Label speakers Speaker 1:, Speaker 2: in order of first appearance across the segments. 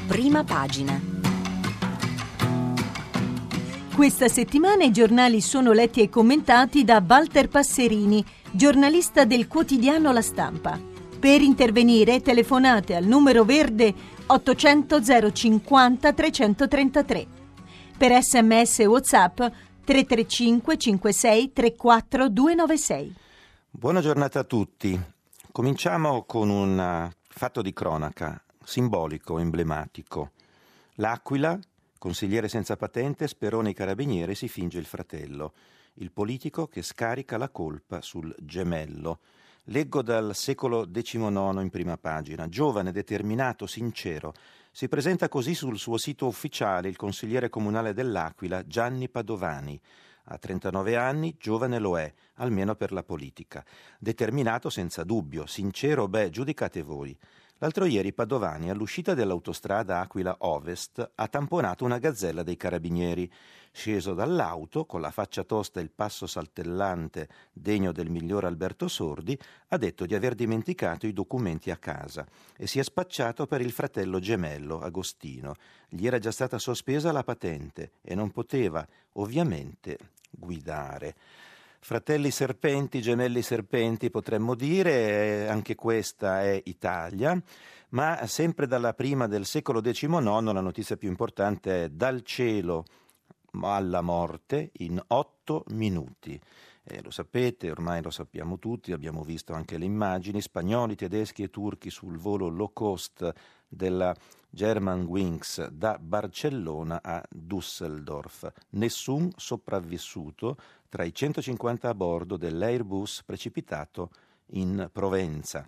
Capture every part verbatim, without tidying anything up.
Speaker 1: Prima pagina.
Speaker 2: Questa settimana i giornali sono letti e commentati da Walter Passerini, giornalista del quotidiano La Stampa. Per intervenire telefonate al numero verde ottocento zero cinquanta trecentotrentatré. Per sms e WhatsApp tre tre cinque cinque sei tre quattro due nove sei.
Speaker 3: Buona giornata a tutti. Cominciamo con un fatto di cronaca, simbolico, emblematico. L'Aquila, consigliere senza patente, Sperone i carabinieri, si finge il fratello, il politico che scarica la colpa sul gemello. Leggo dal secolo diciannove in prima pagina. Giovane, determinato, sincero. Si presenta così sul suo sito ufficiale il consigliere comunale dell'Aquila, Gianni Padovani. Ha trentanove anni, giovane lo è, almeno per la politica. Determinato senza dubbio, sincero, beh, giudicate voi. L'altro ieri Padovani, all'uscita dell'autostrada Aquila Ovest, ha tamponato una gazzella dei carabinieri. Sceso dall'auto, con la faccia tosta e il passo saltellante degno del miglior Alberto Sordi, ha detto di aver dimenticato i documenti a casa e si è spacciato per il fratello gemello, Agostino. Gli era già stata sospesa la patente e non poteva, ovviamente, guidare. Fratelli serpenti, gemelli serpenti potremmo dire, anche questa è Italia, ma sempre dalla prima del secolo diciannove la notizia più importante è dal cielo alla morte in otto minuti. Eh, lo sapete, ormai lo sappiamo tutti, abbiamo visto anche le immagini, spagnoli, tedeschi e turchi sul volo low cost della Germanwings da Barcellona a Düsseldorf. Nessun sopravvissuto tra i centocinquanta a bordo dell'Airbus precipitato in Provenza.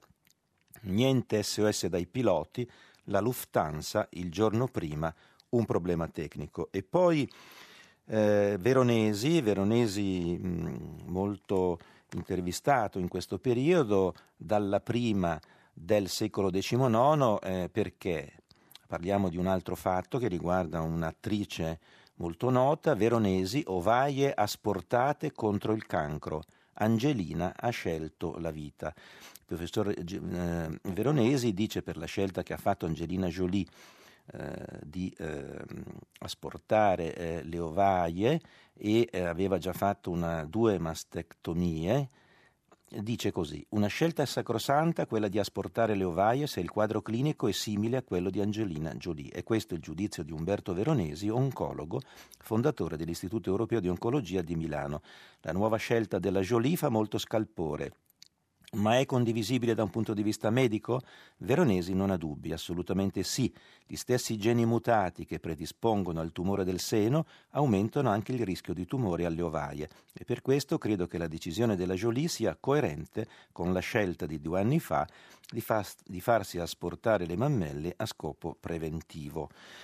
Speaker 3: Niente S O S dai piloti, la Lufthansa il giorno prima un problema tecnico. E poi eh, Veronesi, Veronesi mh, molto intervistato in questo periodo, dalla prima del secolo diciannove, eh, perché parliamo di un altro fatto che riguarda un'attrice molto nota, Veronesi, ovaie asportate contro il cancro. Angelina ha scelto la vita. Il professor eh, Veronesi dice, per la scelta che ha fatto Angelina Jolie eh, di eh, asportare eh, le ovaie e eh, aveva già fatto una, due mastectomie, dice così: una scelta sacrosanta quella di asportare le ovaie se il quadro clinico è simile a quello di Angelina Jolie. E questo è il giudizio di Umberto Veronesi, oncologo, fondatore dell'Istituto Europeo di Oncologia di Milano. La nuova scelta della Jolie fa molto scalpore. Ma è condivisibile da un punto di vista medico? Veronesi non ha dubbi, assolutamente sì. Gli stessi geni mutati che predispongono al tumore del seno aumentano anche il rischio di tumore alle ovaie e per questo credo che la decisione della Jolie sia coerente con la scelta di due anni fa di, fa- di farsi asportare le mammelle a scopo preventivo.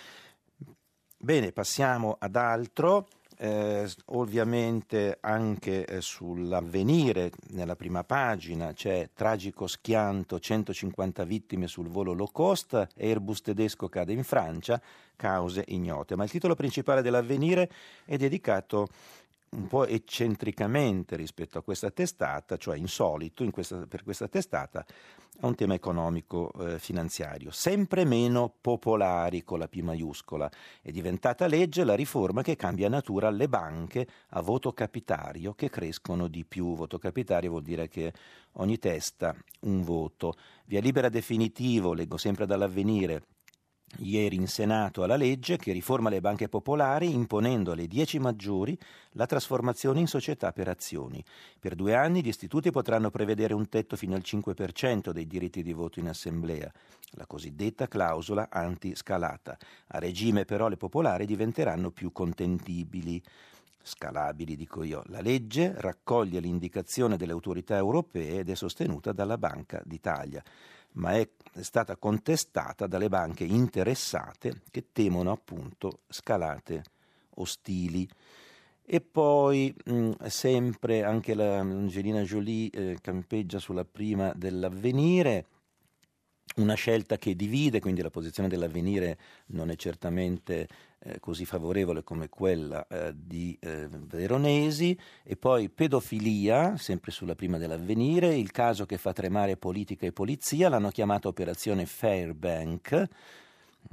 Speaker 3: Bene, passiamo ad altro. Eh, ovviamente anche eh, sull'Avvenire, nella prima pagina, c'è tragico schianto, centocinquanta vittime sul volo low cost, Airbus tedesco cade in Francia, cause ignote. Ma il titolo principale dell'Avvenire è dedicato un po' eccentricamente rispetto a questa testata, cioè insolito in questa, per questa testata, a un tema economico eh, finanziario. Sempre meno popolari, con la P maiuscola. È diventata legge la riforma che cambia natura alle banche a voto capitario, che crescono di più. Voto capitario vuol dire che ogni testa un voto. Via libera definitivo, leggo sempre dall'Avvenire, ieri in Senato alla legge che riforma le banche popolari imponendo alle dieci maggiori la trasformazione in società per azioni. Per due anni gli istituti potranno prevedere un tetto fino al cinque per cento dei diritti di voto in assemblea, la cosiddetta clausola antiscalata. A regime però le popolari diventeranno più contendibili. Scalabili, dico io. La legge raccoglie l'indicazione delle autorità europee ed è sostenuta dalla Banca d'Italia, ma è stata contestata dalle banche interessate che temono appunto scalate ostili. E poi mh, sempre anche la Angelina Jolie eh, campeggia sulla prima dell'Avvenire, una scelta che divide, quindi la posizione dell'Avvenire non è certamente eh, così favorevole come quella eh, di eh, Veronesi. E poi pedofilia, sempre sulla prima dell'Avvenire, il caso che fa tremare politica e polizia, l'hanno chiamata operazione Fairbank,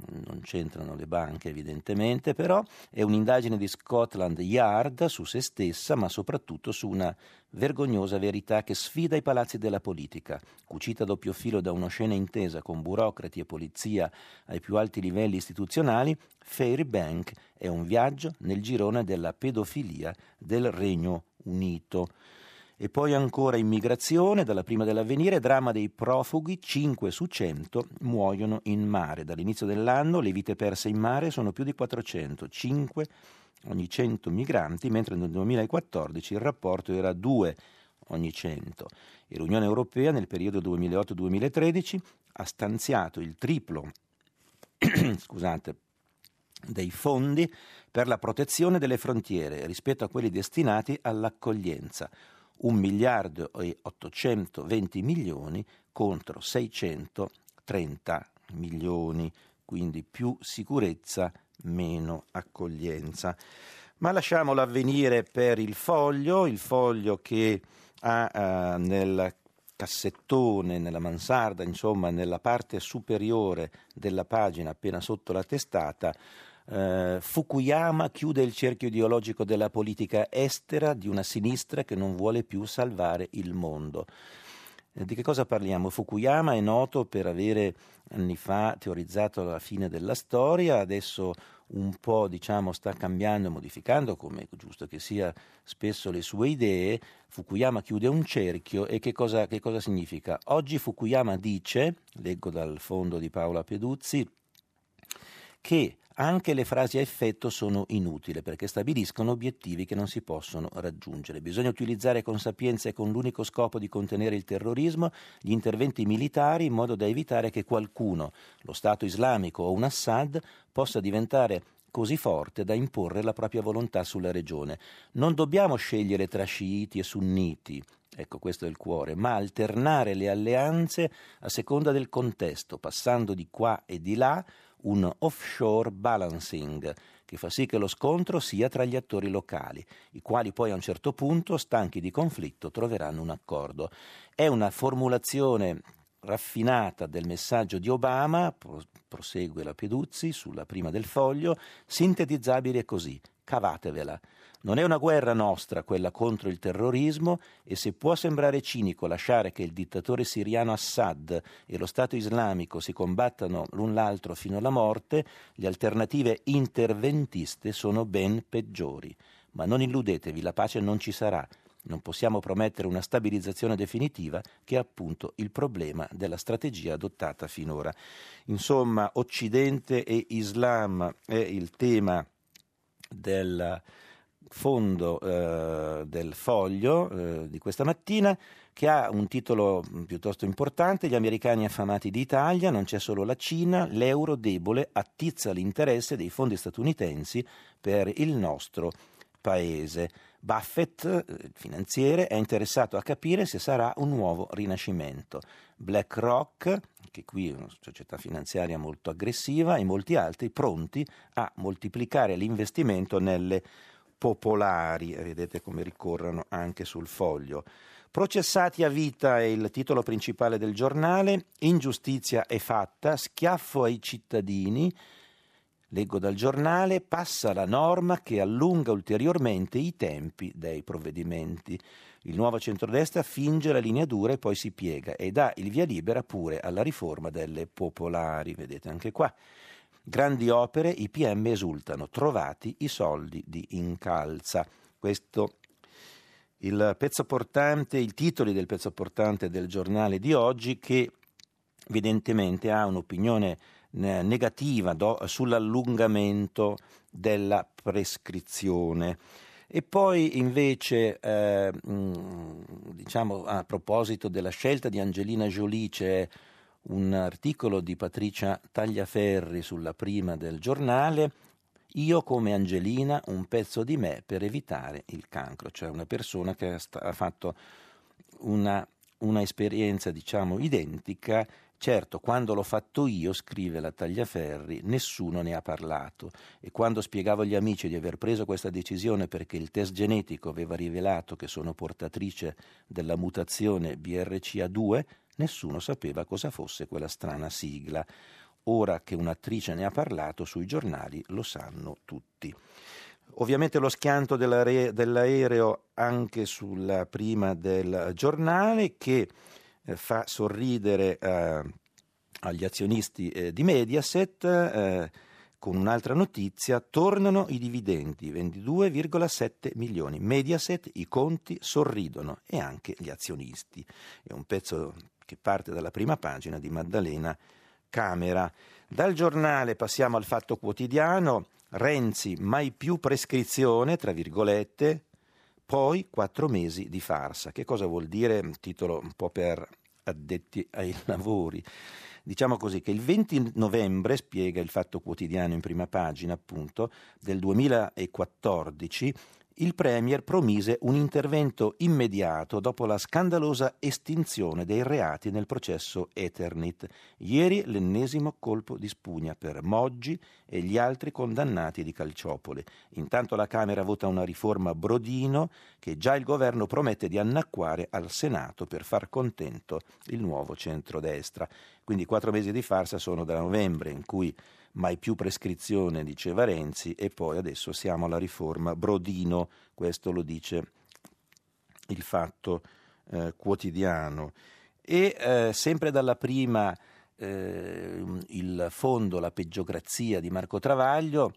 Speaker 3: non c'entrano le banche evidentemente, però è un'indagine di Scotland Yard su se stessa, ma soprattutto su una vergognosa verità che sfida i palazzi della politica, cucita a doppio filo da un'oscena intesa con burocrati e polizia ai più alti livelli istituzionali. Fairbank è un viaggio nel girone della pedofilia del Regno Unito. E poi ancora immigrazione, dalla prima dell'Avvenire, dramma dei profughi, cinque su cento muoiono in mare. Dall'inizio dell'anno le vite perse in mare sono più di quattrocento, cinque ogni cento migranti, mentre nel duemilaquattordici il rapporto era due ogni cento. E l'Unione Europea nel periodo duemilaotto duemilatredici ha stanziato il triplo scusate, dei fondi per la protezione delle frontiere rispetto a quelli destinati all'accoglienza. Un miliardo e ottocentoventi milioni contro seicentotrenta milioni, quindi più sicurezza, meno accoglienza. Ma lasciamo l'Avvenire per il Foglio, il Foglio che ha eh, nel cassettone, nella mansarda, insomma nella parte superiore della pagina appena sotto la testata, Uh, Fukuyama chiude il cerchio ideologico della politica estera di una sinistra che non vuole più salvare il mondo. Eh, di che cosa parliamo? Fukuyama è noto per avere anni fa teorizzato la fine della storia, adesso un po' diciamo sta cambiando e modificando, come è giusto che sia, spesso le sue idee. Fukuyama chiude un cerchio e che cosa, che cosa significa? Oggi Fukuyama dice, leggo dal fondo di Paola Peduzzi, che anche le frasi a effetto sono inutili perché stabiliscono obiettivi che non si possono raggiungere. Bisogna utilizzare con sapienza e con l'unico scopo di contenere il terrorismo gli interventi militari in modo da evitare che qualcuno, lo Stato islamico o un Assad, possa diventare così forte da imporre la propria volontà sulla regione. Non dobbiamo scegliere tra sciiti e sunniti, ecco questo è il cuore, ma alternare le alleanze a seconda del contesto, passando di qua e di là un offshore balancing che fa sì che lo scontro sia tra gli attori locali, i quali poi a un certo punto, stanchi di conflitto, troveranno un accordo. È una formulazione raffinata del messaggio di Obama, prosegue la Peduzzi sulla prima del Foglio, sintetizzabile così: cavatevela. Non è una guerra nostra quella contro il terrorismo e se può sembrare cinico lasciare che il dittatore siriano Assad e lo Stato islamico si combattano l'un l'altro fino alla morte, le alternative interventiste sono ben peggiori. Ma non illudetevi, la pace non ci sarà. Non possiamo promettere una stabilizzazione definitiva, che è appunto il problema della strategia adottata finora. Insomma, Occidente e Islam è il tema del fondo eh, del Foglio eh, di questa mattina, che ha un titolo piuttosto importante: gli americani affamati d'Italia, non c'è solo la Cina, l'euro debole attizza l'interesse dei fondi statunitensi per il nostro paese. Buffett, il finanziere, è interessato a capire se sarà un nuovo rinascimento. BlackRock, che qui è una società finanziaria molto aggressiva, e molti altri pronti a moltiplicare l'investimento nelle popolari. Vedete come ricorrono anche sul Foglio. Processati a vita è il titolo principale del giornale. Ingiustizia è fatta, schiaffo ai cittadini. Leggo dal giornale: passa la norma che allunga ulteriormente i tempi dei provvedimenti. Il nuovo centrodestra finge la linea dura e poi si piega e dà il via libera pure alla riforma delle popolari. Vedete anche qua. Grandi opere, i P M esultano, trovati i soldi di Incalza. Questo il pezzo portante, i titoli del pezzo portante del giornale di oggi, che evidentemente ha un'opinione negativa do, sull'allungamento della prescrizione. E poi invece eh, diciamo a proposito della scelta di Angelina Jolie c'è un articolo di Patricia Tagliaferri sulla prima del giornale: io come Angelina, un pezzo di me per evitare il cancro. Cioè una persona che ha fatto una, una esperienza diciamo identica. Certo, quando l'ho fatto io, scrive la Tagliaferri, nessuno ne ha parlato, e quando spiegavo agli amici di aver preso questa decisione perché il test genetico aveva rivelato che sono portatrice della mutazione B R C A due, nessuno sapeva cosa fosse quella strana sigla. ora che un'attrice ne ha parlato sui giornali lo sanno tutti. Ovviamente lo schianto dell'aereo anche sulla prima del giornale, che eh, fa sorridere eh, agli azionisti eh, di Mediaset eh, con un'altra notizia: tornano i dividendi, ventidue virgola sette milioni. Mediaset, i conti sorridono, e anche gli azionisti. È un pezzo che parte dalla prima pagina di Maddalena Camera. Dal giornale passiamo al Fatto Quotidiano. Renzi, mai più prescrizione, tra virgolette, poi quattro mesi di farsa. Che cosa vuol dire? Un titolo un po' per addetti ai lavori. Diciamo così che il venti novembre, spiega il Fatto Quotidiano in prima pagina, appunto, del duemilaquattordici, il Premier promise un intervento immediato dopo la scandalosa estinzione dei reati nel processo Eternit. Ieri l'ennesimo colpo di spugna per Moggi e gli altri condannati di Calciopoli. Intanto la Camera vota una riforma Brodino che già il governo promette di annacquare al Senato per far contento il nuovo centrodestra. Quindi quattro mesi di farsa sono da novembre, in cui mai più prescrizione, diceva Renzi, e poi adesso siamo alla riforma Brodino. Questo lo dice il Fatto eh, Quotidiano. E eh, sempre dalla prima eh, il fondo La peggiocrazia di Marco Travaglio,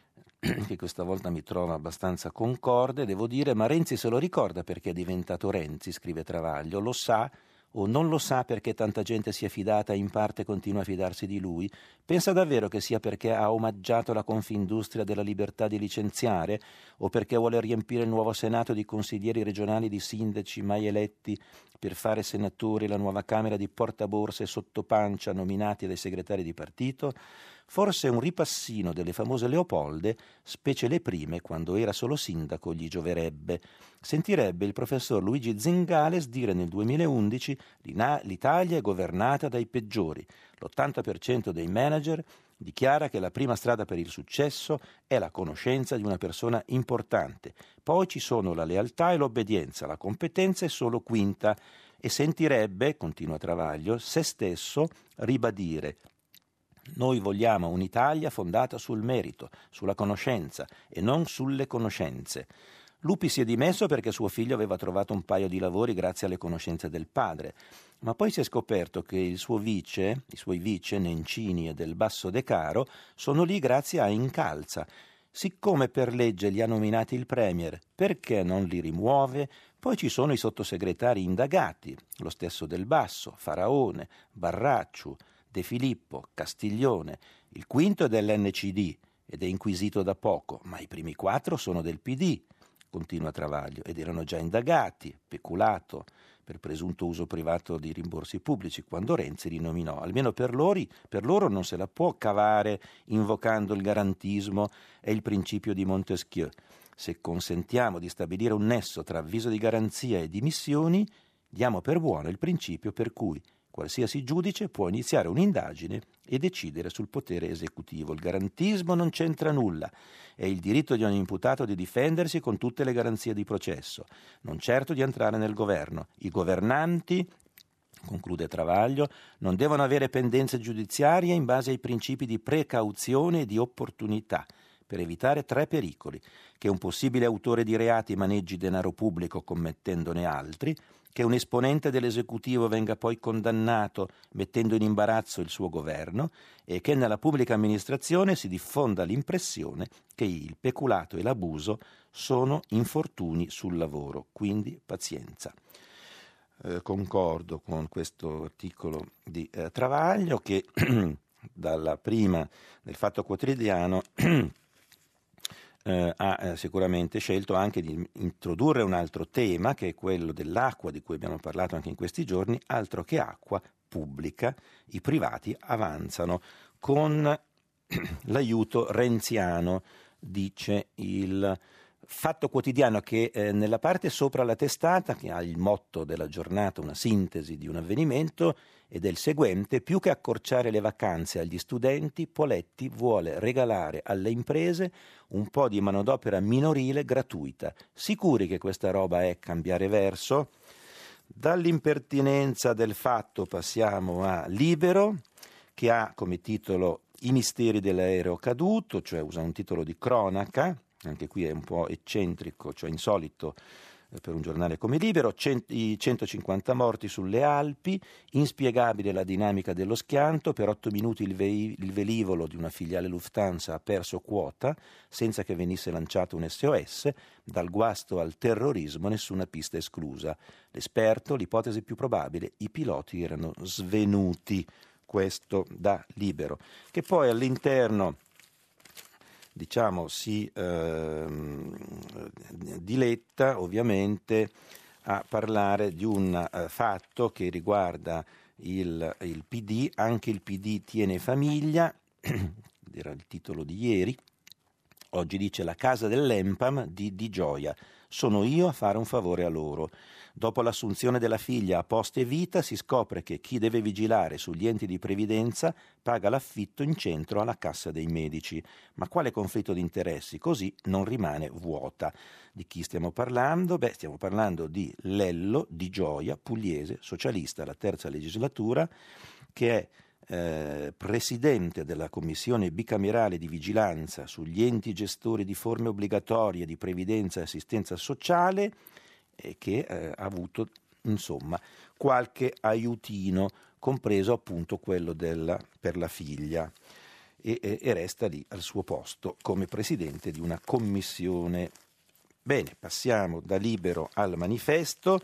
Speaker 3: che questa volta mi trova abbastanza concorde, devo dire, ma Renzi se lo ricorda perché è diventato Renzi, scrive Travaglio, lo sa o non lo sa perché tanta gente si è fidata e in parte continua a fidarsi di lui? Pensa davvero che sia perché ha omaggiato la Confindustria della libertà di licenziare, o perché vuole riempire il nuovo Senato di consiglieri regionali, di sindaci mai eletti per fare senatori, la nuova Camera di portaborse sottopancia nominati dai segretari di partito? Forse un ripassino delle famose Leopolde, specie le prime, quando era solo sindaco, gli gioverebbe. Sentirebbe il professor Luigi Zingales dire nel duemilaundici: l'Italia è governata dai peggiori. L'ottanta per cento dei manager dichiara che la prima strada per il successo è la conoscenza di una persona importante. Poi ci sono la lealtà e l'obbedienza, la competenza è solo quinta. E sentirebbe, continua Travaglio, se stesso ribadire: noi vogliamo un'Italia fondata sul merito, sulla conoscenza e non sulle conoscenze. Lupi si è dimesso perché suo figlio aveva trovato un paio di lavori grazie alle conoscenze del padre, ma poi si è scoperto che il suo vice, i suoi vice, Nencini e Del Basso De Caro, sono lì grazie a Incalza. Siccome per legge li ha nominati il Premier, perché non li rimuove? Poi ci sono i sottosegretari indagati, lo stesso Del Basso, Faraone, Barracciu, De Filippo, Castiglione. Il quinto è dell'N C D ed è inquisito da poco, ma i primi quattro sono del P D, continua Travaglio, ed erano già indagati, peculato, per presunto uso privato di rimborsi pubblici, quando Renzi li nominò. Almeno per loro, per loro non se la può cavare invocando il garantismo e il principio di Montesquieu. Se consentiamo di stabilire un nesso tra avviso di garanzia e dimissioni, diamo per buono il principio per cui qualsiasi giudice può iniziare un'indagine e decidere sul potere esecutivo. Il garantismo non c'entra nulla, è il diritto di ogni imputato di difendersi con tutte le garanzie di processo, non certo di entrare nel governo. I governanti, conclude Travaglio, non devono avere pendenze giudiziarie in base ai principi di precauzione e di opportunità, per evitare tre pericoli: che un possibile autore di reati maneggi denaro pubblico commettendone altri, che un esponente dell'esecutivo venga poi condannato mettendo in imbarazzo il suo governo, e che nella pubblica amministrazione si diffonda l'impressione che il peculato e l'abuso sono infortuni sul lavoro. Quindi pazienza. Eh, concordo con questo articolo di eh, Travaglio, che dalla prima del Fatto Quotidiano Eh, ha eh, sicuramente scelto anche di introdurre un altro tema, che è quello dell'acqua, di cui abbiamo parlato anche in questi giorni. Altro che acqua pubblica, i privati avanzano con l'aiuto renziano, dice il Fatto Quotidiano, che eh, nella parte sopra la testata, che ha il motto della giornata, una sintesi di un avvenimento, ed è il seguente: più che accorciare le vacanze agli studenti, Poletti vuole regalare alle imprese un po' di manodopera minorile gratuita. Sicuri che questa roba è cambiare verso? Dall'impertinenza del Fatto passiamo a Libero, che ha come titolo I misteri dell'aereo caduto, cioè usa un titolo di cronaca, anche qui è un po' eccentrico, cioè insolito per un giornale come Libero, cent- i centocinquanta morti sulle Alpi, inspiegabile la dinamica dello schianto, per otto minuti il, ve- il velivolo di una filiale Lufthansa ha perso quota senza che venisse lanciato un S O S, dal guasto al terrorismo nessuna pista esclusa. L'esperto, l'ipotesi più probabile, i piloti erano svenuti, questo da Libero, che poi all'interno diciamo si ehm, diletta ovviamente a parlare di un eh, fatto che riguarda il, il P D, anche il P D tiene famiglia, era il titolo di ieri, oggi dice la casa dell'Empam di Di Gioia, sono io a fare un favore a loro. Dopo l'assunzione della figlia a Poste Vita si scopre che chi deve vigilare sugli enti di previdenza paga l'affitto in centro alla cassa dei medici. Ma quale conflitto di interessi? Così non rimane vuota. Di chi stiamo parlando? Beh, stiamo parlando di Lello Di Gioia, pugliese, socialista alla terza legislatura, che è Eh, presidente della commissione bicamerale di vigilanza sugli enti gestori di forme obbligatorie di previdenza e assistenza sociale e che eh, ha avuto insomma qualche aiutino, compreso appunto quello della, per la figlia e, e, e resta lì al suo posto come presidente di una commissione. Bene, passiamo da Libero al Manifesto.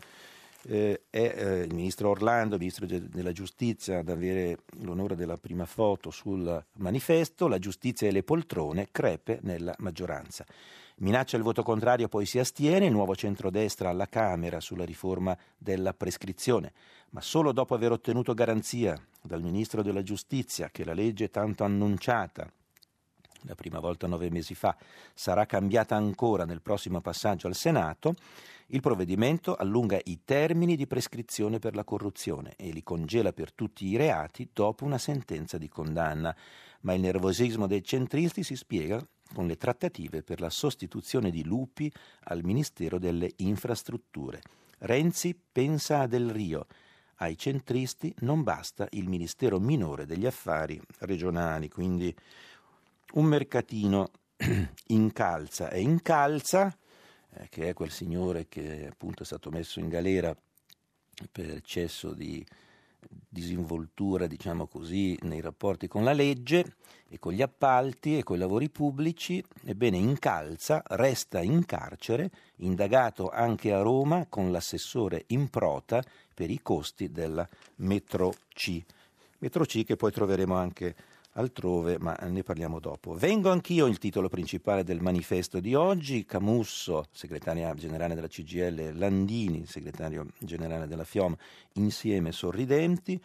Speaker 3: Eh, è eh, il ministro Orlando, ministro de- della giustizia, ad avere l'onore della prima foto sul Manifesto. La giustizia e le poltrone, crepe nella maggioranza. Minaccia il voto contrario, poi si astiene. Il nuovo centrodestra alla Camera sulla riforma della prescrizione, ma solo dopo aver ottenuto garanzia dal ministro della giustizia che la legge tanto annunciata la prima volta nove mesi fa sarà cambiata ancora nel prossimo passaggio al Senato. Il provvedimento allunga i termini di prescrizione per la corruzione e li congela per tutti i reati dopo una sentenza di condanna, ma il nervosismo dei centristi si spiega con le trattative per la sostituzione di Lupi al Ministero delle Infrastrutture. Renzi pensa a Del Rio. Ai centristi non basta il Ministero minore degli affari regionali, quindi un mercatino incalza e incalza, eh, che è quel signore che appunto è stato messo in galera per eccesso di disinvoltura, diciamo così, nei rapporti con la legge e con gli appalti e con i lavori pubblici. Ebbene, incalza, resta in carcere, indagato anche a Roma con l'assessore Improta per i costi della metro C. Metro C che poi troveremo anche altrove, ma ne parliamo dopo. Vengo anch'io, il titolo principale del Manifesto di oggi. Camusso, segretaria generale della C G I L, Landini, segretario generale della FIOM, insieme sorridenti.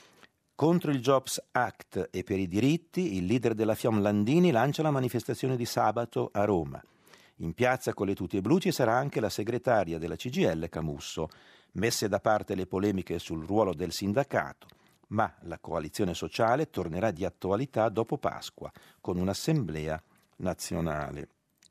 Speaker 3: Contro il Jobs Act e per i diritti, il leader della FIOM Landini lancia la manifestazione di sabato a Roma. In piazza con le tute blu ci sarà anche la segretaria della C G I L, Camusso. Messe da parte le polemiche sul ruolo del sindacato, ma la coalizione sociale tornerà di attualità dopo Pasqua con un'assemblea nazionale.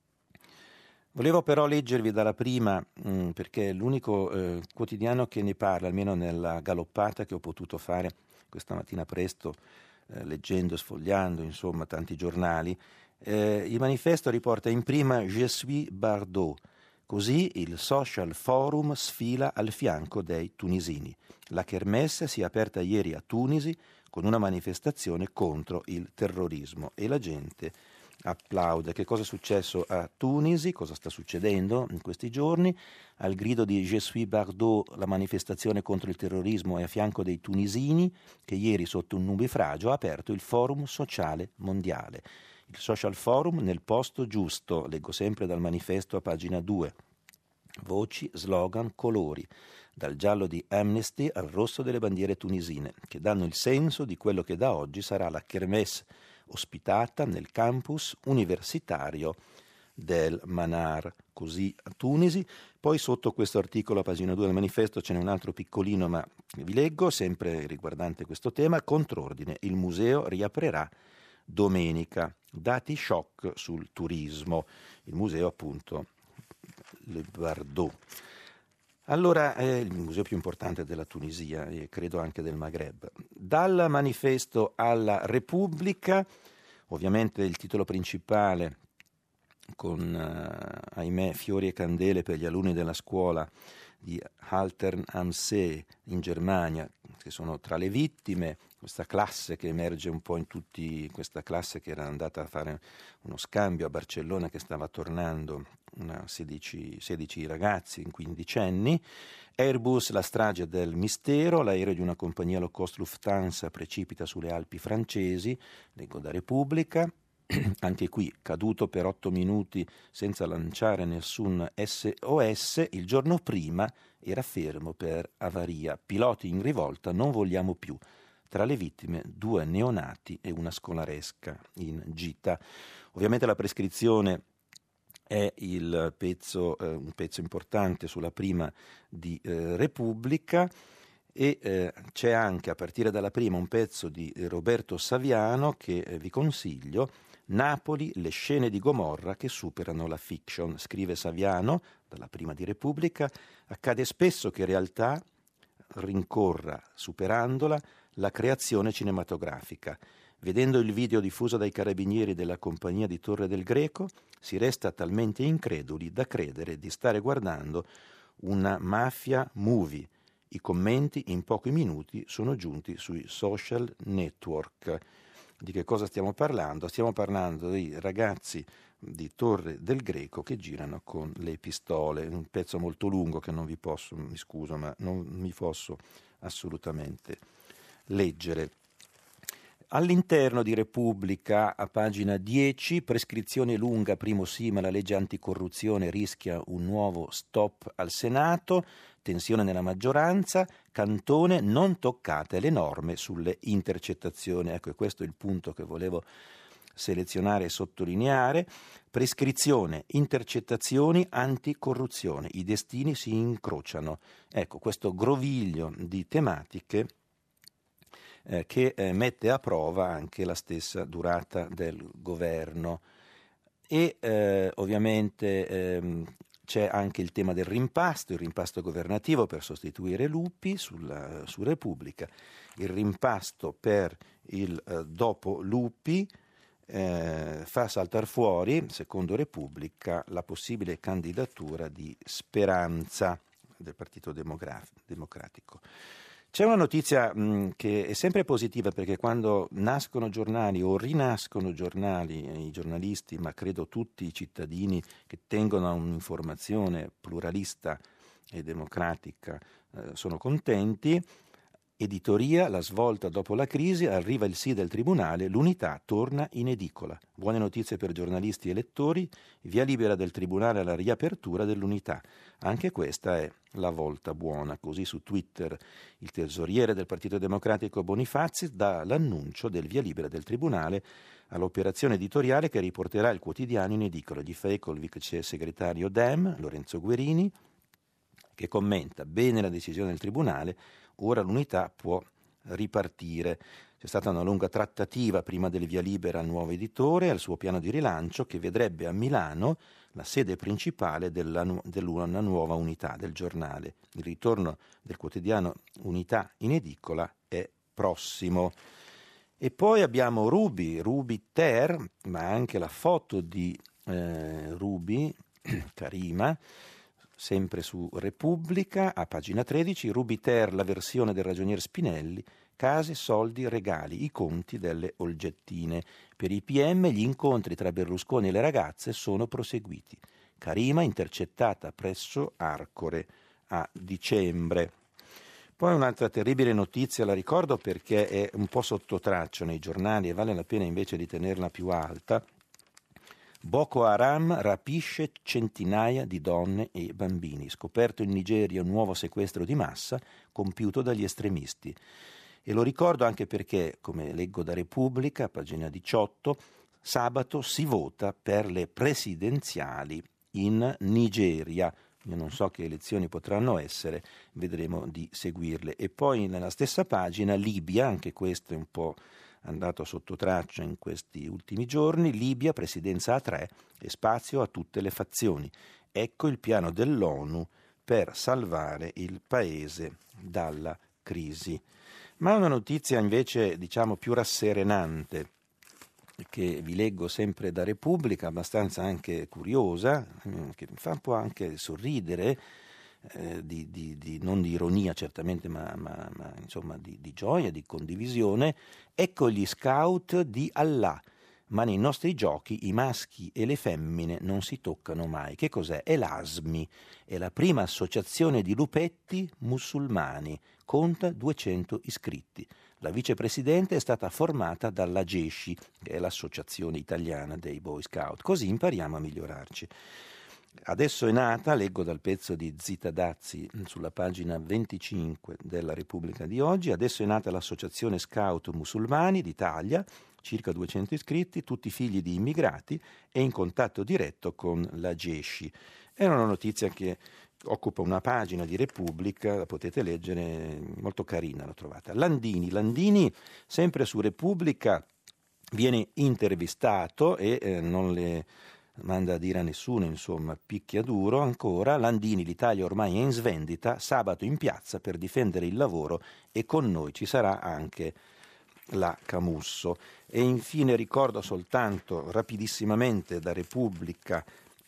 Speaker 3: Volevo però leggervi dalla prima, mh, perché è l'unico eh, quotidiano che ne parla, almeno nella galoppata che ho potuto fare questa mattina presto, eh, leggendo, sfogliando, insomma, tanti giornali. Eh, il Manifesto riporta in prima Je suis Bardot. Così il Social Forum sfila al fianco dei tunisini. La kermesse si è aperta ieri a Tunisi con una manifestazione contro il terrorismo e la gente applaude. Che cosa è successo a Tunisi? Cosa sta succedendo in questi giorni? Al grido di Je suis Bardot, la manifestazione contro il terrorismo è a fianco dei tunisini che ieri sotto un nubifragio ha aperto il Forum Sociale Mondiale. Il Social Forum nel posto giusto, leggo sempre dal Manifesto a pagina due. Voci, slogan, colori, dal giallo di Amnesty al rosso delle bandiere tunisine, che danno il senso di quello che da oggi sarà la kermesse ospitata nel campus universitario del Manar, così a Tunisi. Poi sotto questo articolo a pagina due del Manifesto ce n'è un altro piccolino, ma vi leggo, sempre riguardante questo tema. Contrordine, il museo riaprirà domenica. Dati shock sul turismo. Il museo appunto Le Bardot. Allora, è il museo più importante della Tunisia e credo anche del Maghreb. Dal Manifesto alla Repubblica, ovviamente il titolo principale con, eh, ahimè, fiori e candele per gli alunni della scuola di Haltern am See in Germania, che sono tra le vittime, questa classe che emerge un po' in tutti, questa classe che era andata a fare uno scambio a Barcellona, che stava tornando, una sedici, sedici ragazzi, quindicenni, Airbus, la strage del mistero, l'aereo di una compagnia low cost Lufthansa precipita sulle Alpi francesi, leggo da Repubblica, anche qui caduto per otto minuti senza lanciare nessun S O S, il giorno prima era fermo per avaria, piloti in rivolta, non vogliamo più. Tra le vittime due neonati e una scolaresca in gita. Ovviamente la prescrizione è il pezzo, eh, un pezzo importante sulla prima di eh, Repubblica, e eh, c'è anche a partire dalla prima un pezzo di Roberto Saviano che eh, vi consiglio, Napoli, le scene di Gomorra che superano la fiction. Scrive Saviano, dalla prima di Repubblica, accade spesso che in realtà rincorra, superandola, la creazione cinematografica. Vedendo il video diffuso dai carabinieri della compagnia di Torre del Greco, si resta talmente increduli da credere di stare guardando una mafia movie. I commenti in pochi minuti sono giunti sui social network. Di che cosa stiamo parlando? Stiamo parlando dei ragazzi di Torre del Greco che girano con le pistole. Un pezzo molto lungo che non vi posso, mi scuso, ma non mi posso assolutamente leggere. All'interno di Repubblica, a pagina dieci, prescrizione lunga, primo sì, ma la legge anticorruzione rischia un nuovo stop al Senato, tensione nella maggioranza, Cantone, non toccate le norme sulle intercettazioni. Ecco, e questo è il punto che volevo selezionare e sottolineare. Prescrizione, intercettazioni, anticorruzione, i destini si incrociano. Ecco, questo groviglio di tematiche Eh, che eh, mette a prova anche la stessa durata del governo. E eh, ovviamente ehm, c'è anche il tema del rimpasto, il rimpasto governativo per sostituire Lupi sulla, su Repubblica, il rimpasto per il eh, dopo Lupi eh, fa saltare fuori, secondo Repubblica, la possibile candidatura di Speranza del Partito Demograf- Democratico. C'è una notizia mh, che è sempre positiva, perché quando nascono giornali o rinascono giornali, i giornalisti, ma credo tutti i cittadini che tengono a un'informazione pluralista e democratica, eh, sono contenti. Editoria, la svolta dopo la crisi, arriva il sì del Tribunale, l'Unità torna in edicola. Buone notizie per giornalisti e lettori, via libera del Tribunale alla riapertura dell'Unità. Anche questa è la volta buona. Così su Twitter il tesoriere del Partito Democratico Bonifazi dà l'annuncio del via libera del Tribunale all'operazione editoriale che riporterà il quotidiano in edicola. Gli fa eco il vice segretario Dem, Lorenzo Guerini, che commenta: bene la decisione del Tribunale, ora l'Unità può ripartire. C'è stata una lunga trattativa prima del via libera al nuovo editore e al suo piano di rilancio, che vedrebbe a Milano la sede principale della, della nuova Unità, del giornale. Il ritorno del quotidiano Unità in edicola è prossimo. E poi abbiamo Ruby, Ruby Ter, ma anche la foto di eh, Ruby, Karima, sempre su Repubblica, a pagina tredici, Ruby Ter, la versione del ragionier Spinelli, case, soldi, regali, i conti delle Olgettine. Per i P M gli incontri tra Berlusconi e le ragazze sono proseguiti. Karima intercettata presso Arcore a dicembre. Poi un'altra terribile notizia, la ricordo perché è un po' sotto traccia nei giornali e vale la pena invece di tenerla più alta. Boko Haram rapisce centinaia di donne e bambini. Scoperto in Nigeria un nuovo sequestro di massa compiuto dagli estremisti. E lo ricordo anche perché, come leggo da Repubblica, pagina diciotto, sabato si vota per le presidenziali in Nigeria. Io non so che elezioni potranno essere, vedremo di seguirle. E poi nella stessa pagina Libia, anche questo è un po' andato sotto traccia in questi ultimi giorni, Libia, presidenza a tre e spazio a tutte le fazioni. Ecco il piano dell'ONU per salvare il paese dalla crisi. Ma una notizia invece, diciamo, più rasserenante, che vi leggo sempre da Repubblica, abbastanza anche curiosa, che mi fa un po' anche sorridere, eh, di, di, di, non di ironia certamente, ma, ma, ma insomma di, di gioia, di condivisione. Ecco gli scout di Allah, ma nei nostri giochi i maschi e le femmine non si toccano mai. Che cos'è? È l'A S M I, è la prima associazione di lupetti musulmani, conta duecento iscritti. La vicepresidente è stata formata dalla G E S C I, che è l'associazione italiana dei Boy Scout. Così impariamo a migliorarci. Adesso è nata, leggo dal pezzo di Zita Dazzi sulla pagina venticinque della Repubblica di oggi, adesso è nata l'associazione Scout Musulmani d'Italia, circa duecento iscritti, tutti figli di immigrati e in contatto diretto con la G E S C I. È una notizia che occupa una pagina di Repubblica, la potete leggere, molto carina, l'ho trovata. Landini, Landini sempre su Repubblica viene intervistato e eh, non le manda a dire a nessuno, insomma, picchia duro ancora. Landini, l'Italia ormai è in svendita, sabato in piazza per difendere il lavoro e con noi ci sarà anche la Camusso. E infine ricordo soltanto rapidissimamente da Repubblica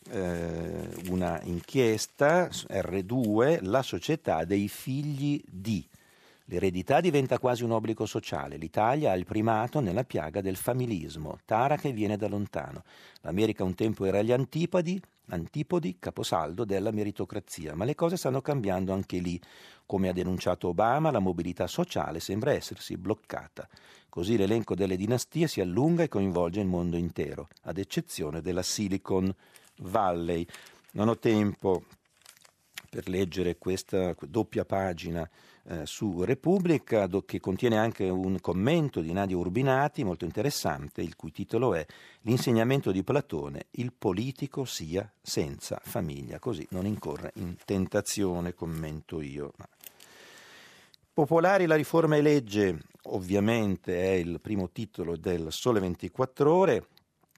Speaker 3: eh, una inchiesta erre due, la società dei figli di. L'eredità diventa quasi un obbligo sociale. L'Italia ha il primato nella piaga del familismo. Tara che viene da lontano. L'America un tempo era agli antipodi, antipodi, caposaldo della meritocrazia, ma le cose stanno cambiando anche lì. Come ha denunciato Obama, la mobilità sociale sembra essersi bloccata. Così l'elenco delle dinastie si allunga e coinvolge il mondo intero, ad eccezione della Silicon Valley. Non ho tempo per leggere questa doppia pagina eh, su Repubblica, do, che contiene anche un commento di Nadia Urbinati molto interessante, il cui titolo è L'insegnamento di Platone, il politico sia senza famiglia, così non incorre in tentazione, commento io. Popolari, la riforma e legge, ovviamente è il primo titolo del Sole ventiquattro Ore,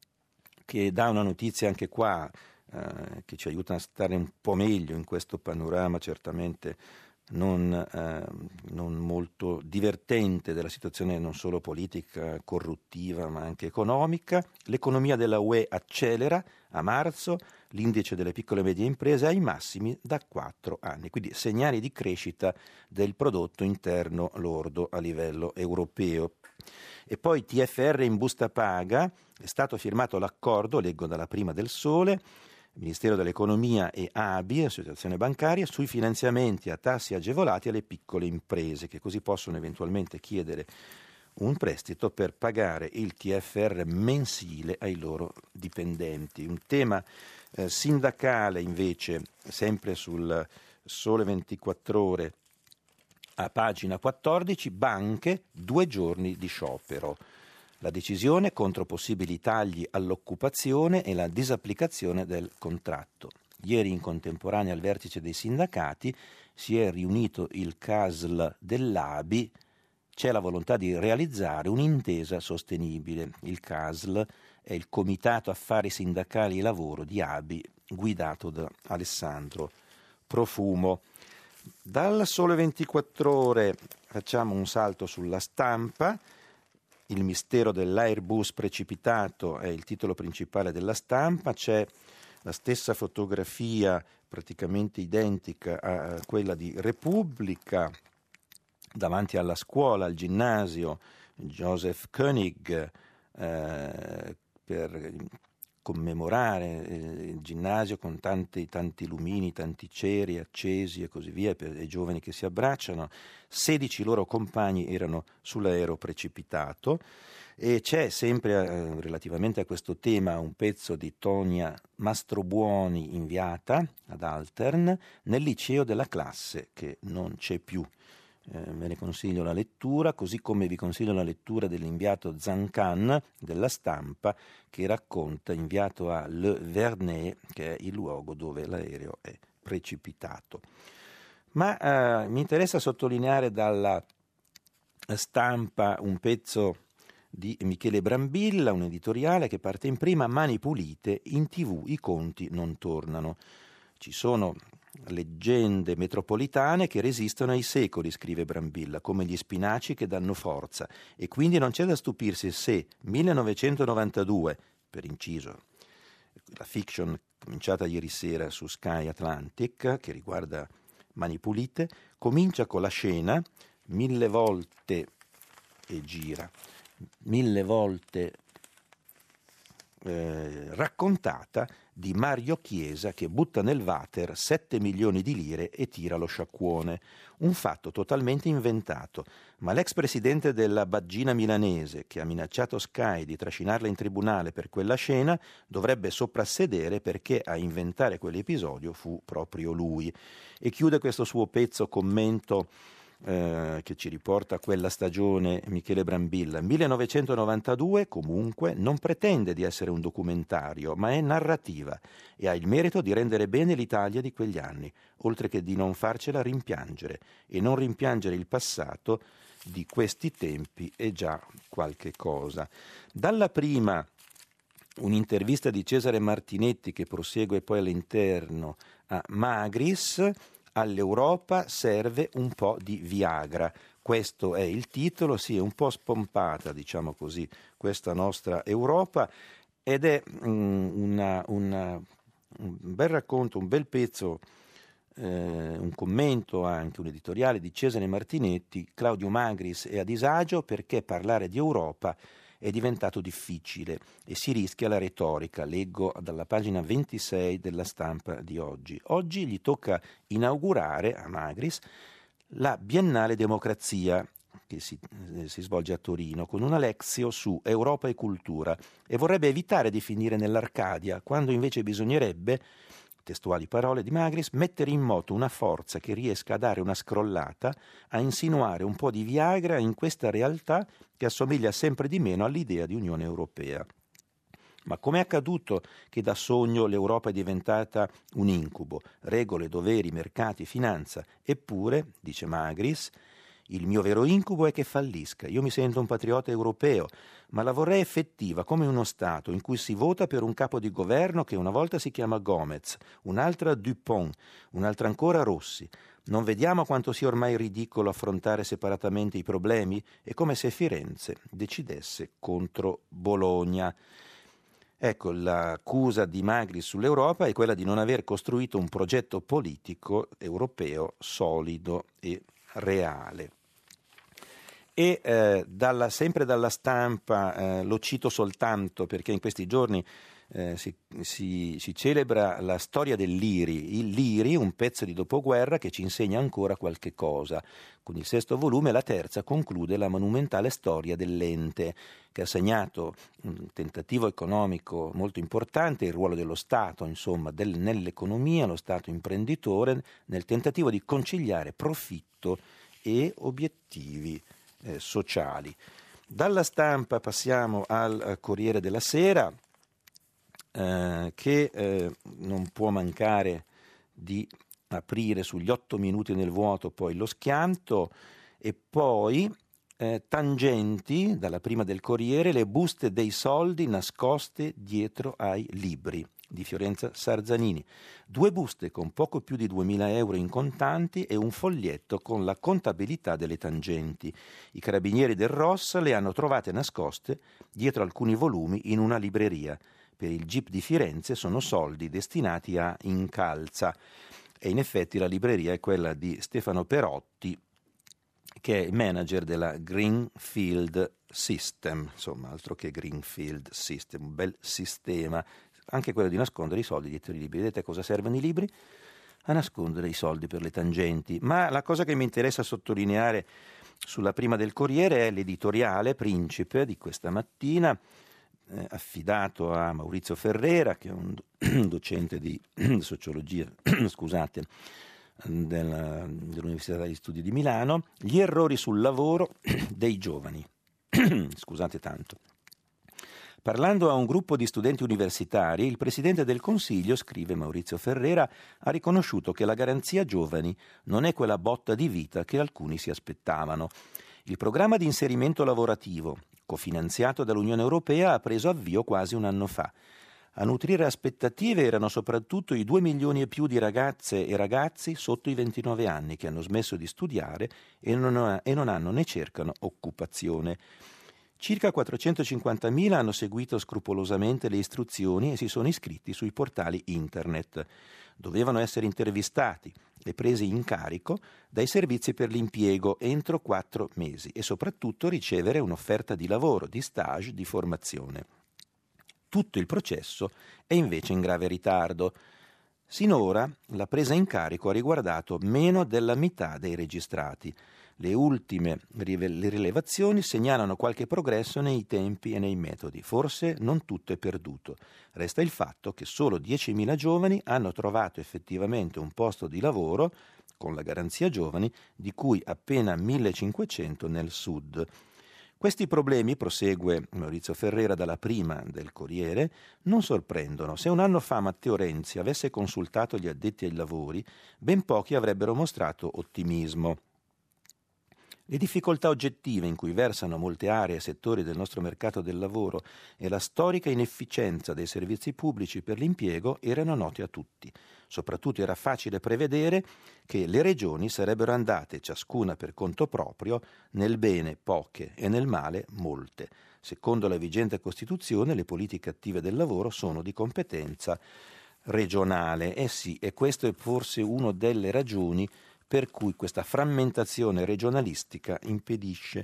Speaker 3: che dà una notizia anche qua eh, che ci aiuta a stare un po' meglio in questo panorama certamente non, eh, non molto divertente della situazione non solo politica, corruttiva, ma anche economica. L'economia della U E accelera a marzo, l'indice delle piccole e medie imprese ai massimi da quattro anni, quindi segnali di crescita del prodotto interno lordo a livello europeo. E poi T F R in busta paga, è stato firmato l'accordo, leggo dalla prima del Sole, Ministero dell'Economia e A B I, Associazione Bancaria, sui finanziamenti a tassi agevolati alle piccole imprese, che così possono eventualmente chiedere un prestito per pagare il T F R mensile ai loro dipendenti. Un tema eh, sindacale invece, sempre sul Sole ventiquattro Ore, a pagina quattordici, banche, due giorni di sciopero. La decisione contro possibili tagli all'occupazione e la disapplicazione del contratto. Ieri in contemporanea al vertice dei sindacati si è riunito il C A S L dell'A B I, c'è la volontà di realizzare un'intesa sostenibile. Il C A S L è il Comitato Affari Sindacali e Lavoro di A B I, guidato da Alessandro Profumo. Dal Sole ventiquattro Ore facciamo un salto sulla Stampa. Il mistero dell'Airbus precipitato è il titolo principale della Stampa. C'è la stessa fotografia praticamente identica a quella di Repubblica davanti alla scuola, al ginnasio Joseph Koenig, eh, per commemorare il ginnasio con tanti, tanti lumini, tanti ceri accesi e così via, per i giovani che si abbracciano. sedici loro compagni erano sull'aereo precipitato e c'è sempre eh, relativamente a questo tema un pezzo di Tonia Mastrobuoni inviata ad Altern nel liceo della classe che non c'è più. Eh, ve ne consiglio la lettura, così come vi consiglio la lettura dell'inviato Zancan della Stampa che racconta, inviato a Le Vernet, che è il luogo dove l'aereo è precipitato. Ma eh, mi interessa sottolineare dalla Stampa un pezzo di Michele Brambilla, un editoriale che parte in prima: Mani pulite, in tv i conti non tornano. Ci sono leggende metropolitane che resistono ai secoli, scrive Brambilla, come gli spinaci che danno forza, e quindi non c'è da stupirsi se millenovecentonovantadue, per inciso, la fiction cominciata ieri sera su Sky Atlantic, che riguarda Mani Pulite, comincia con la scena mille volte e gira, mille volte eh, raccontata di Mario Chiesa che butta nel water sette milioni di lire e tira lo sciacquone. Un fatto totalmente inventato, ma l'ex presidente della Baggina milanese, che ha minacciato Sky di trascinarla in tribunale per quella scena, dovrebbe soprassedere perché a inventare quell'episodio fu proprio lui. E chiude questo suo pezzo commento Eh, che ci riporta a quella stagione Michele Brambilla. millenovecentonovantadue comunque non pretende di essere un documentario, ma è narrativa e ha il merito di rendere bene l'Italia di quegli anni, oltre che di non farcela rimpiangere, e non rimpiangere il passato di questi tempi è già qualche cosa. Dalla prima un'intervista di Cesare Martinetti che prosegue poi all'interno a Magris: all'Europa serve un po' di Viagra. Questo è il titolo, sì, è un po' spompata, diciamo così, questa nostra Europa, ed è um, una, una, un bel racconto, un bel pezzo, eh, un commento anche, un editoriale di Cesare Martinetti. Claudio Magris è a disagio perché parlare di Europa è diventato difficile e si rischia la retorica. Leggo dalla pagina ventisei della Stampa di oggi. Oggi gli tocca inaugurare a Magris la Biennale Democrazia che si, eh, si svolge a Torino, con una lezione su Europa e cultura, e vorrebbe evitare di finire nell'Arcadia, quando invece bisognerebbe, testuali parole di Magris, mettere in moto una forza che riesca a dare una scrollata, a insinuare un po' di Viagra in questa realtà che assomiglia sempre di meno all'idea di Unione Europea. Ma come è accaduto che da sogno l'Europa è diventata un incubo? Regole, doveri, mercati, finanza. Eppure, dice Magris, il mio vero incubo è che fallisca. Io mi sento un patriota europeo, ma la vorrei effettiva, come uno Stato in cui si vota per un capo di governo che una volta si chiama Gomez, un'altra Dupont, un'altra ancora Rossi. Non vediamo quanto sia ormai ridicolo affrontare separatamente i problemi? È come se Firenze decidesse contro Bologna. Ecco, l'accusa di Magris sull'Europa è quella di non aver costruito un progetto politico europeo solido e reale. E eh, dalla, sempre dalla Stampa, eh, lo cito soltanto perché in questi giorni eh, si, si, si celebra la storia dell'Iri. Il L'Iri, un pezzo di dopoguerra che ci insegna ancora qualche cosa. Con il sesto volume la terza conclude la monumentale storia dell'ente, che ha segnato un tentativo economico molto importante, il ruolo dello Stato, insomma, del, nell'economia, lo Stato imprenditore, nel tentativo di conciliare profitto e obiettivi eh, sociali. Dalla Stampa passiamo al eh, Corriere della Sera, eh, che eh, non può mancare di aprire sugli otto minuti nel vuoto poi lo schianto, e poi eh, tangenti, dalla prima del Corriere, le buste dei soldi nascoste dietro ai libri, di Fiorenza Sarzanini. Due buste con poco più di duemila euro in contanti e un foglietto con la contabilità delle tangenti. I carabinieri del Rossa le hanno trovate nascoste dietro alcuni volumi in una libreria. Per il G I P di Firenze sono soldi destinati a Incalza. E in effetti la libreria è quella di Stefano Perotti, che è manager della Greenfield System, insomma, altro che Greenfield System, un bel sistema, anche quello di nascondere i soldi dietro i libri. Vedete cosa servono i libri? A nascondere i soldi per le tangenti. Ma la cosa che mi interessa sottolineare sulla prima del Corriere è l'editoriale Principe di questa mattina, eh, affidato a Maurizio Ferrera, che è un docente di sociologia, scusate, della, dell'Università degli Studi di Milano. Gli errori sul lavoro dei giovani. Scusate tanto. Parlando a un gruppo di studenti universitari, il Presidente del Consiglio, scrive Maurizio Ferrera, ha riconosciuto che la garanzia giovani non è quella botta di vita che alcuni si aspettavano. Il programma di inserimento lavorativo, cofinanziato dall'Unione Europea, ha preso avvio quasi un anno fa. A nutrire aspettative erano soprattutto i due milioni e più di ragazze e ragazzi sotto i ventinove anni che hanno smesso di studiare e non, e non hanno né cercano occupazione. Circa quattrocentocinquantamila hanno seguito scrupolosamente le istruzioni e si sono iscritti sui portali internet. Dovevano essere intervistati e presi in carico dai servizi per l'impiego entro quattro mesi e soprattutto ricevere un'offerta di lavoro, di stage, di formazione. Tutto il processo è invece in grave ritardo. Sinora la presa in carico ha riguardato meno della metà dei registrati. Le ultime rilevazioni segnalano qualche progresso nei tempi e nei metodi. Forse non tutto è perduto. Resta il fatto che solo diecimila giovani hanno trovato effettivamente un posto di lavoro con la garanzia giovani, di cui appena millecinquecento nel sud. Questi problemi, prosegue Maurizio Ferrera dalla prima del Corriere, non sorprendono. Se un anno fa Matteo Renzi avesse consultato gli addetti ai lavori, ben pochi avrebbero mostrato ottimismo. Le difficoltà oggettive in cui versano molte aree e settori del nostro mercato del lavoro e la storica inefficienza dei servizi pubblici per l'impiego erano note a tutti. Soprattutto era facile prevedere che le regioni sarebbero andate, ciascuna per conto proprio, nel bene poche e nel male molte. Secondo la vigente Costituzione, le politiche attive del lavoro sono di competenza regionale. Eh sì, e questo è forse una delle ragioni per cui questa frammentazione regionalistica impedisce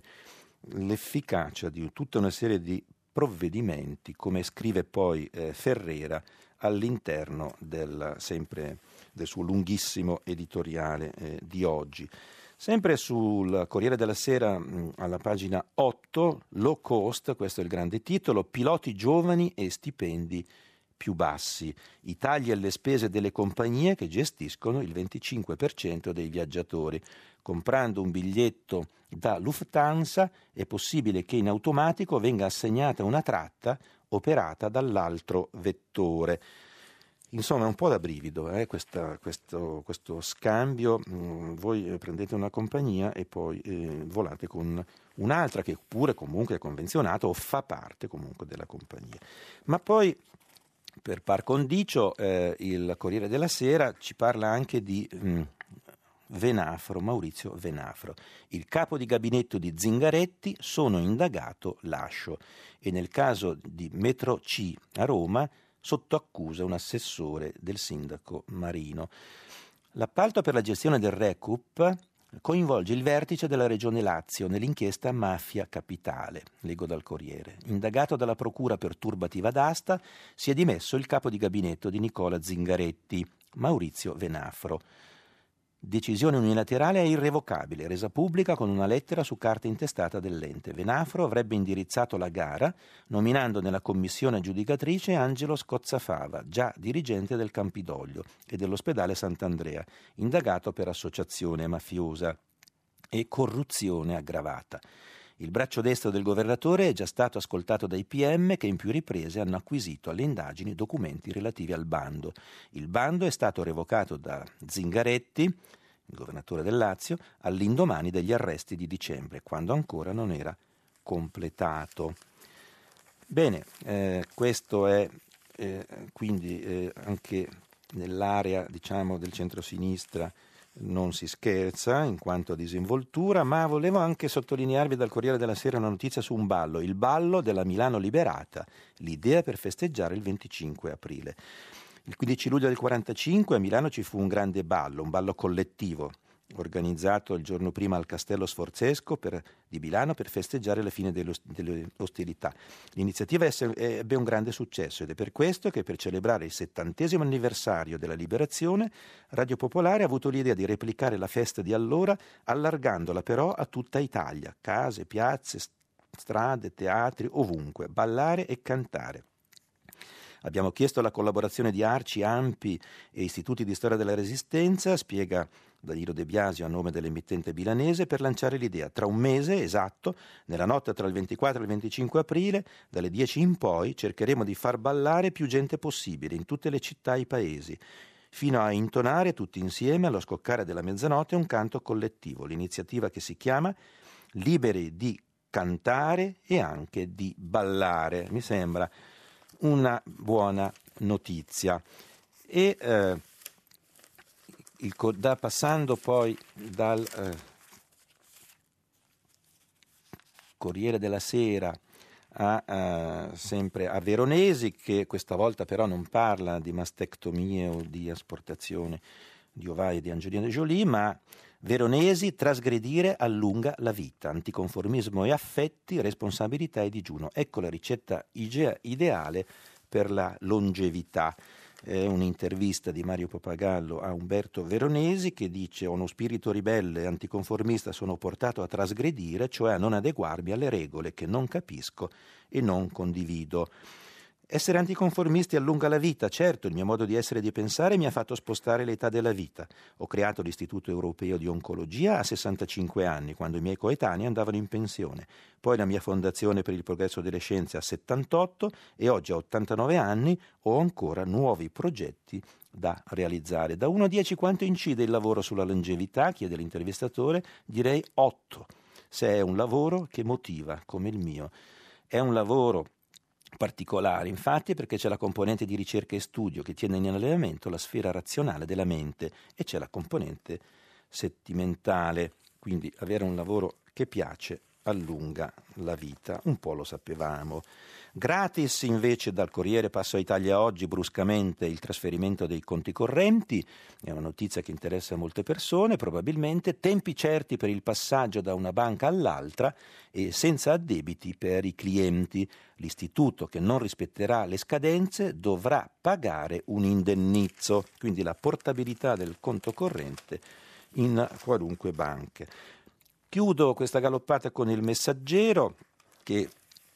Speaker 3: l'efficacia di tutta una serie di provvedimenti, come scrive poi eh, Ferrera all'interno del, sempre, del suo lunghissimo editoriale eh, di oggi. Sempre sul Corriere della Sera, mh, alla pagina otto, low cost, questo è il grande titolo, piloti giovani e stipendi più bassi, i tagli alle spese delle compagnie che gestiscono il venticinque per cento dei viaggiatori. Comprando un biglietto da Lufthansa è possibile che in automatico venga assegnata una tratta operata dall'altro vettore. Insomma, è un po' da brivido eh, questa, questo, questo scambio. Mm, voi prendete una compagnia e poi eh, volate con un'altra che pure comunque è convenzionata o fa parte comunque della compagnia. Ma poi, per par condicio, eh, il Corriere della Sera ci parla anche di mh, Venafro, Maurizio Venafro. Il capo di gabinetto di Zingaretti, sono indagato, lascio. E nel caso di Metro C a Roma, sotto accusa un assessore del sindaco Marino. L'appalto per la gestione del Recup coinvolge il vertice della Regione Lazio nell'inchiesta Mafia Capitale, leggo dal Corriere. Indagato dalla procura per turbativa d'asta, si è dimesso il capo di gabinetto di Nicola Zingaretti, Maurizio Venafro. Decisione unilaterale e irrevocabile, resa pubblica con una lettera su carta intestata dell'ente. Venafro avrebbe indirizzato la gara nominando nella commissione giudicatrice Angelo Scozzafava, già dirigente del Campidoglio e dell'ospedale Sant'Andrea, indagato per associazione mafiosa e corruzione aggravata. Il braccio destro del governatore è già stato ascoltato dai P M che in più riprese hanno acquisito alle indagini documenti relativi al bando. Il bando è stato revocato da Zingaretti, il governatore del Lazio, all'indomani degli arresti di dicembre, quando ancora non era completato. Bene, eh, questo è eh, quindi eh, anche nell'area, diciamo, del centrosinistra non si scherza in quanto a disinvoltura, ma volevo anche sottolinearvi dal Corriere della Sera una notizia su un ballo, il ballo della Milano liberata, l'idea per festeggiare il venticinque aprile. Il quindici luglio del quarantacinque a Milano ci fu un grande ballo, un ballo collettivo, organizzato il giorno prima al Castello Sforzesco per, di Milano per festeggiare la fine delle, delle ostilità. L'iniziativa ebbe un grande successo ed è per questo che per celebrare il settantesimo anniversario della liberazione Radio Popolare ha avuto l'idea di replicare la festa di allora allargandola però a tutta Italia, case, piazze, strade, teatri, ovunque, ballare e cantare. Abbiamo chiesto la collaborazione di Arci, Ampi e Istituti di Storia della Resistenza, spiega Danilo De Biasio a nome dell'emittente milanese, per lanciare l'idea. Tra un mese esatto, nella notte tra il ventiquattro e il venticinque aprile, dalle dieci in poi, cercheremo di far ballare più gente possibile in tutte le città e i paesi, fino a intonare tutti insieme allo scoccare della mezzanotte un canto collettivo. L'iniziativa che si chiama Liberi di cantare e anche di ballare. Mi sembra una buona notizia. E eh, il, da, passando poi dal eh, Corriere della Sera a, uh, sempre a Veronesi, che questa volta però non parla di mastectomie o di asportazione di ovaie di Angelina Jolie, ma Veronesi: trasgredire allunga la vita, anticonformismo e affetti, responsabilità e digiuno. Ecco la ricetta ideale per la longevità. È un'intervista di Mario Papagallo a Umberto Veronesi, che dice: ho uno spirito ribelle e anticonformista, sono portato a trasgredire, cioè a non adeguarmi alle regole che non capisco e non condivido. Essere anticonformisti allunga la vita, certo, il mio modo di essere e di pensare mi ha fatto spostare l'età della vita. Ho creato l'Istituto Europeo di Oncologia a sessantacinque anni, quando i miei coetanei andavano in pensione. Poi la mia Fondazione per il Progresso delle Scienze a settantotto e oggi a ottantanove anni ho ancora nuovi progetti da realizzare. Da uno a dieci quanto incide il lavoro sulla longevità? Chiede l'intervistatore. Direi otto, se è un lavoro che motiva come il mio. È un lavoro particolare, infatti, perché c'è la componente di ricerca e studio che tiene in allenamento la sfera razionale della mente e c'è la componente sentimentale, quindi avere un lavoro che piace allunga la vita, un po' lo sapevamo. Gratis invece dal Corriere passo a Italia Oggi bruscamente il trasferimento dei conti correnti, è una notizia che interessa molte persone probabilmente, tempi certi per il passaggio da una banca all'altra e senza addebiti per i clienti. L'istituto che non rispetterà le scadenze dovrà pagare un indennizzo, quindi la portabilità del conto corrente in qualunque banca. Chiudo questa galoppata con il Messaggero, che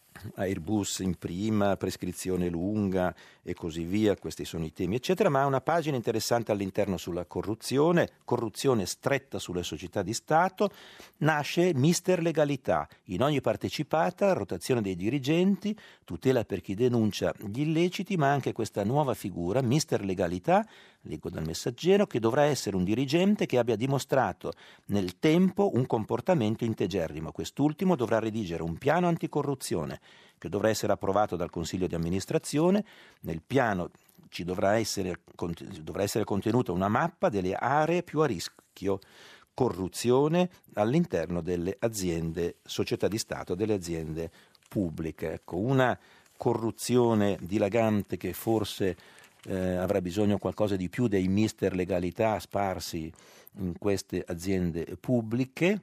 Speaker 3: Airbus in prima, prescrizione lunga e così via, questi sono i temi eccetera, ma ha una pagina interessante all'interno sulla corruzione, corruzione stretta sulle società di Stato. Nasce Mister Legalità, in ogni partecipata, rotazione dei dirigenti, tutela per chi denuncia gli illeciti, ma anche questa nuova figura, Mister Legalità, leggo dal Messaggero, che dovrà essere un dirigente che abbia dimostrato nel tempo un comportamento integerrimo. Quest'ultimo dovrà redigere un piano anticorruzione che dovrà essere approvato dal Consiglio di amministrazione. Nel piano ci dovrà essere, dovrà essere contenuta una mappa delle aree più a rischio corruzione all'interno delle aziende, società di Stato, delle aziende pubbliche. Ecco, una corruzione dilagante che forse eh, avrà bisogno qualcosa di più dei mister legalità sparsi in queste aziende pubbliche.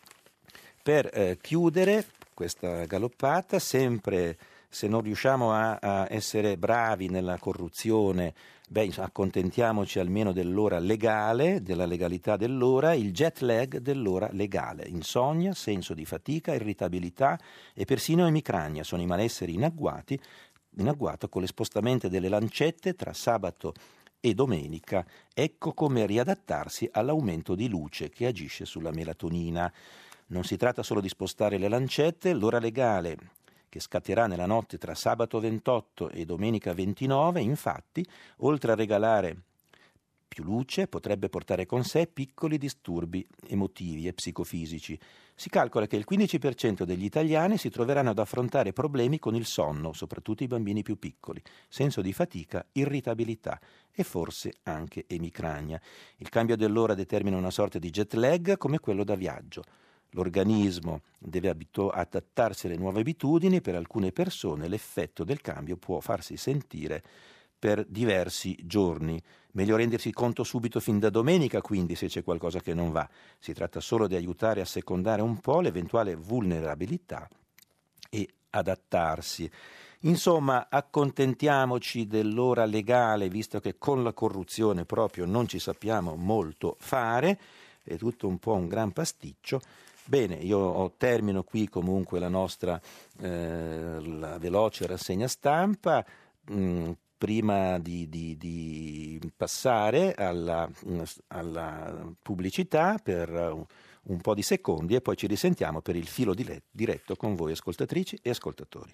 Speaker 3: Per eh, chiudere questa galoppata, sempre se non riusciamo a, a essere bravi nella corruzione, beh, accontentiamoci almeno dell'ora legale, della legalità dell'ora, il jet lag dell'ora legale, insonnia, senso di fatica, irritabilità e persino emicrania sono i malesseri in agguati, in agguato con le spostamenti delle lancette tra sabato e domenica. Ecco come riadattarsi all'aumento di luce che agisce sulla melatonina. Non si tratta solo di spostare le lancette, l'ora legale che scatterà nella notte tra sabato ventotto e domenica ventinove, infatti, oltre a regalare più luce, potrebbe portare con sé piccoli disturbi emotivi e psicofisici. Si calcola che il quindici per cento degli italiani si troveranno ad affrontare problemi con il sonno, soprattutto i bambini più piccoli, senso di fatica, irritabilità e forse anche emicrania. Il cambio dell'ora determina una sorta di jet lag come quello da viaggio. L'organismo deve abitu- adattarsi alle nuove abitudini, per alcune persone l'effetto del cambio può farsi sentire per diversi giorni. Meglio rendersi conto subito fin da domenica, quindi, se c'è qualcosa che non va. Si tratta solo di aiutare a secondare un po' l'eventuale vulnerabilità e adattarsi. Insomma, accontentiamoci dell'ora legale, visto che con la corruzione proprio non ci sappiamo molto fare, è tutto un po' un gran pasticcio. Bene, io termino qui comunque la nostra eh, la veloce rassegna stampa. Mh, prima di, di, di passare alla, alla pubblicità per un, un po' di secondi e poi ci risentiamo per il filo diretto con voi ascoltatrici e ascoltatori.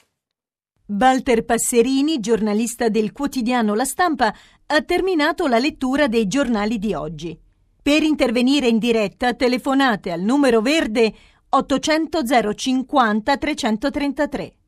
Speaker 2: Walter Passerini, giornalista del quotidiano La Stampa, ha terminato la lettura dei giornali di oggi. Per intervenire in diretta telefonate al numero verde ottocento zero cinquanta trecentotrentatré.